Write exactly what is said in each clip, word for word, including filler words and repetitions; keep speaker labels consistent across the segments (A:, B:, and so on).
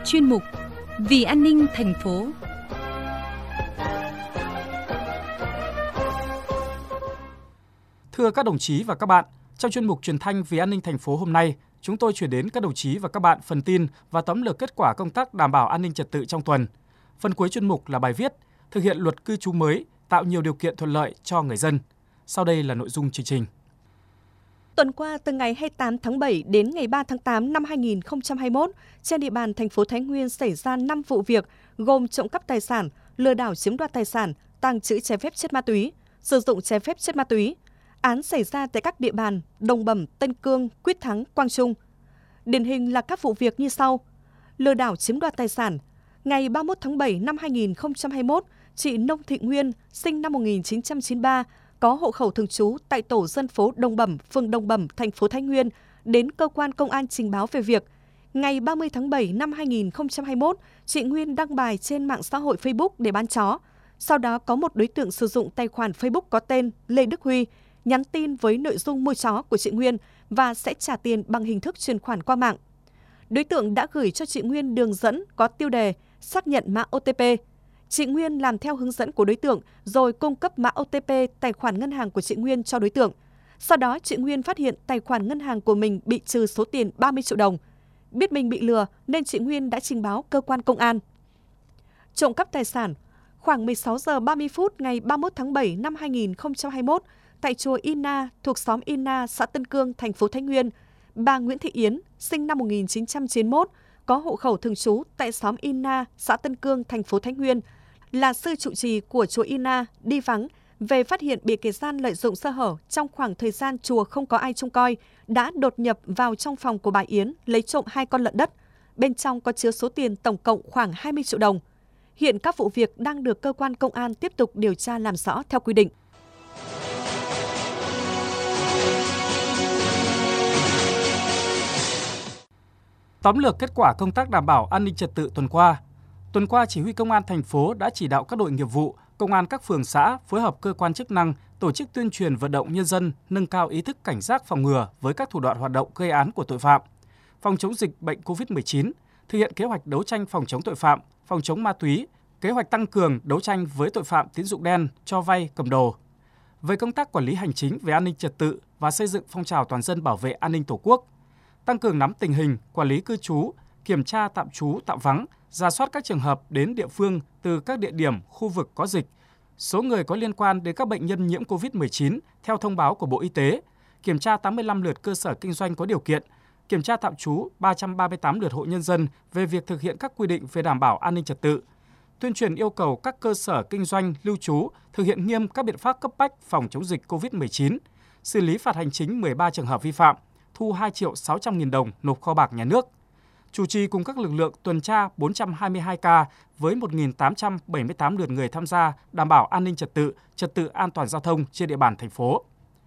A: chuyên mục Vì an ninh thành phố.
B: Thưa các đồng chí và các bạn, trong chuyên mục truyền thanh Vì an ninh thành phố hôm nay, chúng tôi chuyển đến các đồng chí và các bạn phần tin và tóm lược kết quả công tác đảm bảo an ninh trật tự trong tuần. Phần cuối chuyên mục là bài viết thực hiện luật cư trú mới, tạo nhiều điều kiện thuận lợi cho người dân. Sau đây là nội dung chương trình.
C: Tuần qua, từ ngày hai mươi tám tháng bảy đến ngày ba tháng tám năm hai nghìn không trăm hai mươi mốt, trên địa bàn thành phố Thái Nguyên xảy ra năm vụ việc gồm trộm cắp tài sản, lừa đảo chiếm đoạt tài sản, tàng trữ trái phép chất ma túy, sử dụng trái phép chất ma túy. Án xảy ra tại các địa bàn Đồng Bẩm, Tân Cương, Quyết Thắng, Quang Trung. Điển hình là các vụ việc như sau. Lừa đảo chiếm đoạt tài sản. Ngày ba mươi mốt tháng bảy năm hai nghìn không trăm hai mươi mốt, chị Nông Thị Nguyên, sinh năm một nghìn chín trăm chín mươi ba, có hộ khẩu thường trú tại tổ dân phố Đồng Bẩm, phường Đồng Bẩm, thành phố Thái Nguyên, đến cơ quan công an trình báo về việc ngày ba mươi tháng bảy năm hai nghìn không trăm hai mươi mốt, chị Nguyên đăng bài trên mạng xã hội Facebook để bán chó. Sau đó có một đối tượng sử dụng tài khoản Facebook có tên Lê Đức Huy, nhắn tin với nội dung mua chó của chị Nguyên và sẽ trả tiền bằng hình thức chuyển khoản qua mạng. Đối tượng đã gửi cho chị Nguyên đường dẫn có tiêu đề xác nhận mã ô tê pê. Chị Nguyên làm theo hướng dẫn của đối tượng rồi cung cấp mã ô tê pê tài khoản ngân hàng của chị Nguyên cho đối tượng. Sau đó chị Nguyên phát hiện tài khoản ngân hàng của mình bị trừ số tiền ba mươi triệu đồng. Biết mình bị lừa nên chị Nguyên đã trình báo cơ quan công an. Trộm cắp tài sản. Khoảng mười sáu giờ ba mươi phút ngày ba mươi mốt tháng bảy năm hai nghìn không trăm hai mươi mốt, tại chùa Ina thuộc xóm Ina, xã Tân Cương, thành phố Thái Nguyên, bà Nguyễn Thị Yến, sinh năm một nghìn chín trăm chín mươi mốt, có hộ khẩu thường trú tại xóm Ina, xã Tân Cương, thành phố Thái Nguyên, là sư trụ trì của chùa Ina, đi vắng, về phát hiện bị kẻ gian lợi dụng sơ hở trong khoảng thời gian chùa không có ai trông coi, đã đột nhập vào trong phòng của bà Yến lấy trộm hai con lợn đất. Bên trong có chứa số tiền tổng cộng khoảng hai mươi triệu đồng. Hiện các vụ việc đang được cơ quan công an tiếp tục điều tra làm rõ theo quy định.
B: Tóm lược kết quả công tác đảm bảo an ninh trật tự tuần qua. Tuần qua, Chỉ huy Công an thành phố đã chỉ đạo các đội nghiệp vụ, công an các phường xã phối hợp cơ quan chức năng tổ chức tuyên truyền vận động nhân dân nâng cao ý thức cảnh giác phòng ngừa với các thủ đoạn hoạt động gây án của tội phạm, phòng chống dịch bệnh cô vít mười chín, thực hiện kế hoạch đấu tranh phòng chống tội phạm, phòng chống ma túy, kế hoạch tăng cường đấu tranh với tội phạm tín dụng đen, cho vay, cầm đồ. Về công tác quản lý hành chính về an ninh trật tự và xây dựng phong trào toàn dân bảo vệ an ninh Tổ quốc, tăng cường nắm tình hình, quản lý cư trú, kiểm tra tạm trú, tạm vắng, rà soát các trường hợp đến địa phương từ các địa điểm, khu vực có dịch, số người có liên quan đến các bệnh nhân nhiễm cô vít mười chín theo thông báo của Bộ Y tế, kiểm tra tám mươi lăm lượt cơ sở kinh doanh có điều kiện, kiểm tra tạm trú ba trăm ba mươi tám lượt hộ nhân dân về việc thực hiện các quy định về đảm bảo an ninh trật tự, tuyên truyền yêu cầu các cơ sở kinh doanh, lưu trú thực hiện nghiêm các biện pháp cấp bách phòng chống dịch cô vít mười chín, xử lý phạt hành chính mười ba trường hợp vi phạm, thu hai triệu sáu trăm nghìn đồng nộp kho bạc nhà nước. Chủ trì cùng các lực lượng tuần tra bốn trăm hai mươi hai ca với một nghìn tám trăm bảy mươi tám lượt người tham gia đảm bảo an ninh trật tự, trật tự an toàn giao thông trên địa bàn thành phố.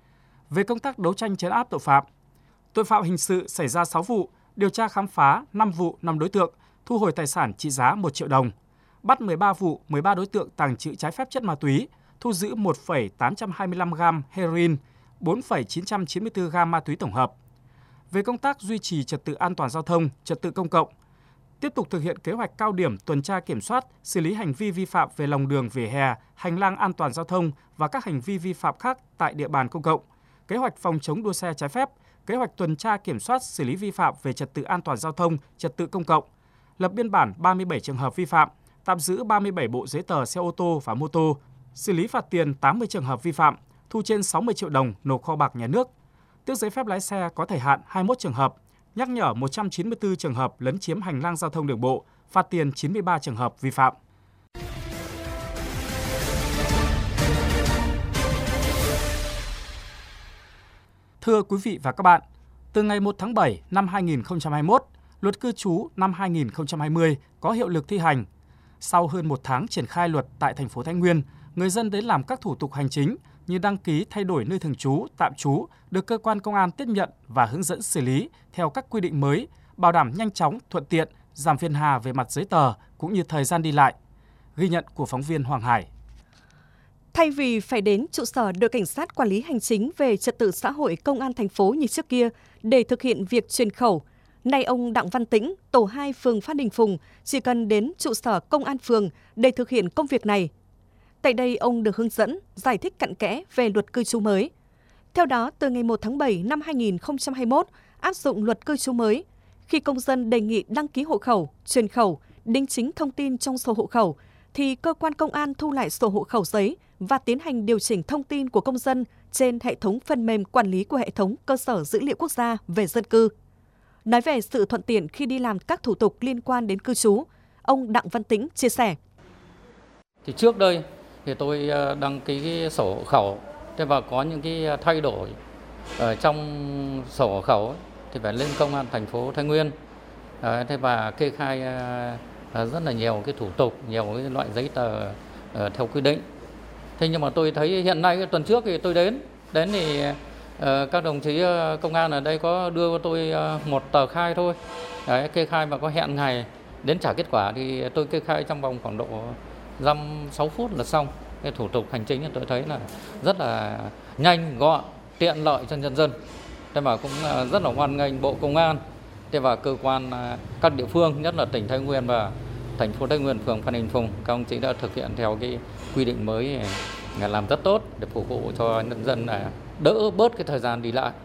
B: Về công tác đấu tranh trấn áp tội phạm, tội phạm hình sự xảy ra sáu vụ, điều tra khám phá năm vụ, năm đối tượng, thu hồi tài sản trị giá một triệu đồng, bắt mười ba vụ, mười ba đối tượng tàng trữ trái phép chất ma túy, thu giữ một phẩy tám trăm hai mươi lăm gam heroin, bốn phẩy chín trăm chín mươi tư gam ma túy tổng hợp. Về công tác duy trì trật tự an toàn giao thông, trật tự công cộng, tiếp tục thực hiện kế hoạch cao điểm tuần tra kiểm soát, xử lý hành vi vi phạm về lòng đường, vỉa hè, hành lang an toàn giao thông và các hành vi vi phạm khác tại địa bàn công cộng, kế hoạch phòng chống đua xe trái phép, kế hoạch tuần tra kiểm soát, xử lý vi phạm về trật tự an toàn giao thông, trật tự công cộng, lập biên bản ba mươi bảy trường hợp vi phạm, tạm giữ ba mươi bảy bộ giấy tờ xe ô tô và mô tô, xử lý phạt tiền tám mươi trường hợp vi phạm, thu trên sáu mươi triệu đồng nộp kho bạc nhà nước, tước giấy phép lái xe có thời hạn hai mươi mốt trường hợp, nhắc nhở một trăm chín mươi tư trường hợp lấn chiếm hành lang giao thông đường bộ, phạt tiền chín mươi ba trường hợp vi phạm. Thưa quý vị và các bạn, từ ngày một tháng bảy năm hai nghìn không trăm hai mươi mốt, Luật cư trú năm hai nghìn không trăm hai mươi có hiệu lực thi hành. Sau hơn một tháng triển khai luật tại thành phố Thái Nguyên, người dân đến làm các thủ tục hành chính như đăng ký thay đổi nơi thường trú, tạm trú được cơ quan công an tiếp nhận và hướng dẫn xử lý theo các quy định mới, bảo đảm nhanh chóng, thuận tiện, giảm phiền hà về mặt giấy tờ cũng như thời gian đi lại. Ghi nhận của phóng viên Hoàng Hải.
C: Thay vì phải đến trụ sở đội cảnh sát quản lý hành chính về trật tự xã hội công an thành phố như trước kia để thực hiện việc truyền khẩu, Nay ông Đặng Văn Tĩnh, tổ hai phường Phan Đình Phùng chỉ cần đến trụ sở công an phường để thực hiện công việc này. Tại đây, ông được hướng dẫn, giải thích cặn kẽ về luật cư trú mới. Theo đó, từ ngày một tháng bảy năm hai nghìn không trăm hai mươi mốt, áp dụng luật cư trú mới, khi công dân đề nghị đăng ký hộ khẩu, chuyển khẩu, đính chính thông tin trong sổ hộ khẩu, thì cơ quan công an thu lại sổ hộ khẩu giấy và tiến hành điều chỉnh thông tin của công dân trên hệ thống phần mềm quản lý của hệ thống cơ sở dữ liệu quốc gia về dân cư. Nói về sự thuận tiện khi đi làm các thủ tục liên quan đến cư trú, ông Đặng Văn Tĩnh chia sẻ.
D: Thì trước đây thì tôi đăng ký cái sổ hộ khẩu, thế và có những cái thay đổi ở trong sổ hộ khẩu thì phải lên công an thành phố Thái Nguyên, thế và kê khai rất là nhiều cái thủ tục, nhiều cái loại giấy tờ theo quy định. Thế nhưng mà tôi thấy hiện nay tuần trước thì tôi đến, đến thì các đồng chí công an ở đây có đưa tôi một tờ khai thôi, đấy, kê khai và có hẹn ngày đến trả kết quả thì tôi kê khai trong vòng khoảng độ dăm sáu phút là xong. Cái thủ tục hành chính tôi thấy là rất là nhanh, gọn, tiện lợi cho nhân dân. Thế mà cũng rất là hoan nghênh Bộ Công an, thế và cơ quan các địa phương, nhất là tỉnh Thái Nguyên và thành phố Thái Nguyên, phường Phan Đình Phùng, các ông chí đã thực hiện theo cái quy định mới, làm rất tốt để phục vụ cho nhân dân là đỡ bớt cái thời gian đi lại.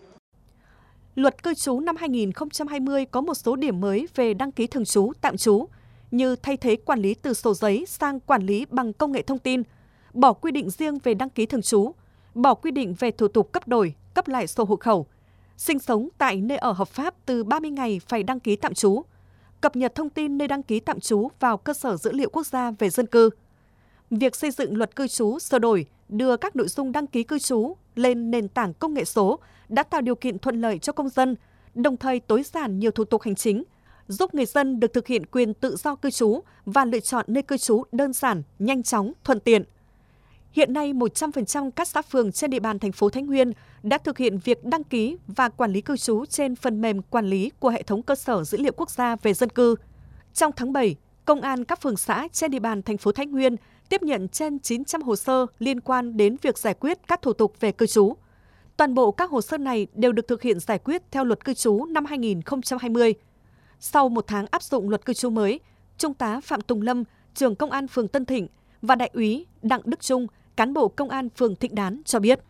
C: Luật cư trú năm hai nghìn không trăm hai mươi có một số điểm mới về đăng ký thường trú, tạm trú, như thay thế quản lý từ sổ giấy sang quản lý bằng công nghệ thông tin, bỏ quy định riêng về đăng ký thường trú, bỏ quy định về thủ tục cấp đổi, cấp lại sổ hộ khẩu, sinh sống tại nơi ở hợp pháp từ ba mươi ngày phải đăng ký tạm trú, cập nhật thông tin nơi đăng ký tạm trú vào cơ sở dữ liệu quốc gia về dân cư. Việc xây dựng luật cư trú sửa đổi, đưa các nội dung đăng ký cư trú lên nền tảng công nghệ số đã tạo điều kiện thuận lợi cho công dân, đồng thời tối giản nhiều thủ tục hành chính, giúp người dân được thực hiện quyền tự do cư trú và lựa chọn nơi cư trú đơn giản, nhanh chóng, thuận tiện. Hiện nay, một trăm phần trăm các xã phường trên địa bàn thành phố Thái Nguyên đã thực hiện việc đăng ký và quản lý cư trú trên phần mềm quản lý của hệ thống cơ sở dữ liệu quốc gia về dân cư. Trong tháng bảy, Công an các phường xã trên địa bàn thành phố Thái Nguyên tiếp nhận trên chín trăm hồ sơ liên quan đến việc giải quyết các thủ tục về cư trú. Toàn bộ các hồ sơ này đều được thực hiện giải quyết theo luật cư trú năm hai nghìn không trăm hai mươi. Sau một tháng áp dụng luật cư trú mới, Trung tá Phạm Tùng Lâm, trưởng Công an phường Tân Thịnh và Đại úy Đặng Đức Trung, cán bộ Công an phường Thịnh Đán cho biết.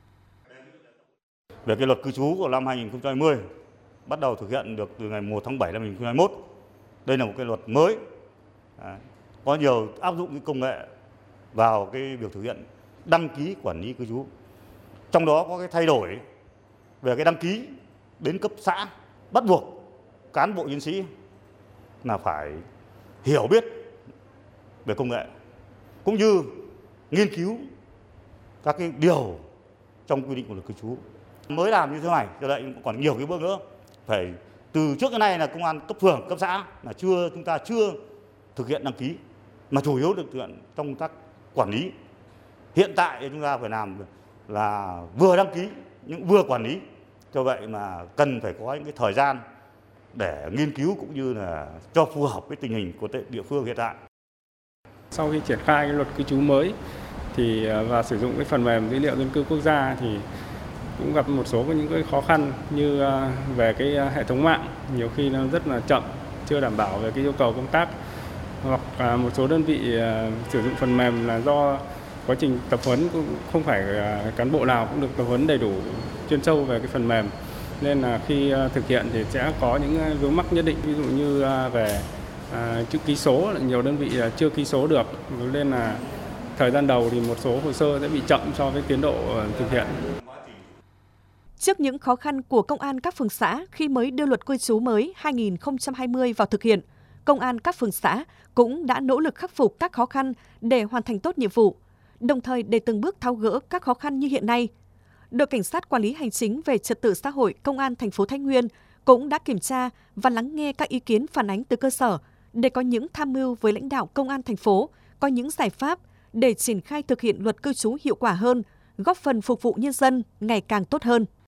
E: Về cái luật cư trú của năm hai nghìn không trăm hai mươi, bắt đầu thực hiện được từ ngày một tháng bảy năm hai nghìn không trăm hai mươi mốt. Đây là một cái luật mới, có nhiều áp dụng cái công nghệ vào cái việc thực hiện đăng ký quản lý cư trú. Trong đó có cái thay đổi về cái đăng ký đến cấp xã, bắt buộc cán bộ chiến sĩ là phải hiểu biết về công nghệ, cũng như nghiên cứu các cái điều trong quy định của luật cư trú. Mới làm như thế này, cho vậy còn nhiều cái bước nữa. Phải từ trước cái này là công an cấp phường, cấp xã là chưa chúng ta chưa thực hiện đăng ký, mà chủ yếu được thực hiện trong công tác quản lý. Hiện tại chúng ta phải làm là vừa đăng ký nhưng vừa quản lý. Cho vậy mà cần phải có những cái thời gian để nghiên cứu cũng như là cho phù hợp với tình hình của địa phương hiện tại.
F: Sau khi triển khai cái luật cư trú mới thì và sử dụng cái phần mềm dữ liệu dân cư quốc gia thì cũng gặp một số những cái khó khăn như về cái hệ thống mạng, nhiều khi nó rất là chậm, chưa đảm bảo về cái yêu cầu công tác, hoặc một số đơn vị sử dụng phần mềm là do quá trình tập huấn cũng không phải cán bộ nào cũng được tập huấn đầy đủ chuyên sâu về cái phần mềm, nên là khi thực hiện thì sẽ có những vướng mắc nhất định, ví dụ như về chữ ký số, nhiều đơn vị chưa ký số được, nên là thời gian đầu thì một số hồ sơ sẽ bị chậm so với tiến độ thực hiện.
C: Trước những khó khăn của công an các phường xã khi mới đưa luật cư trú mới hai nghìn không trăm hai mươi vào thực hiện, công an các phường xã cũng đã nỗ lực khắc phục các khó khăn để hoàn thành tốt nhiệm vụ, đồng thời để từng bước tháo gỡ các khó khăn như hiện nay. Đội Cảnh sát Quản lý Hành chính về Trật tự xã hội Công an thành phố Thái Nguyên cũng đã kiểm tra và lắng nghe các ý kiến phản ánh từ cơ sở để có những tham mưu với lãnh đạo Công an thành phố, có những giải pháp để triển khai thực hiện luật cư trú hiệu quả hơn, góp phần phục vụ nhân dân ngày càng tốt hơn.